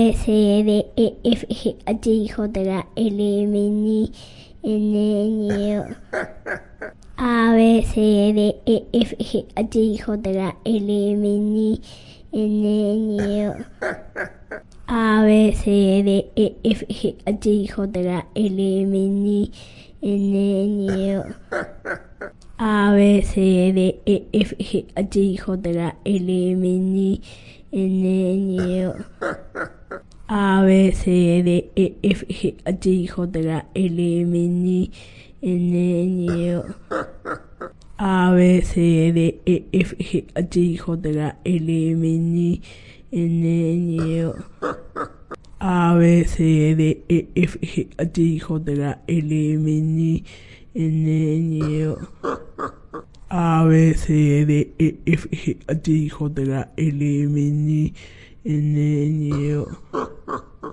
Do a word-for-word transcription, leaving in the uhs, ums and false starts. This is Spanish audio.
B, C, D, E, F, G, H, I, J, K, L, M, N, N, N, O. A, B, C, D, E, F, G, H, I, J, K, L, M, N, N, N, O. A, B, C, D, E, F, G, H, I, J, K, L, M, N, N, N, O. A, B, C, D, E, F, G, H, I, J, K, L, M, N, N, N, O. A, B, C, D, E, F, G, H, I, J, K, L, M, N, N, N, O. A, B, C, D, E, F, G, H, I, J, K, L, M, N, N, N, O. A, B, C, D, E, F, G, H, I, J, K, L, M, N, N, N, O. A, B, C, D, E, F, G, H, I, J, K, L, M, N, N, N, O.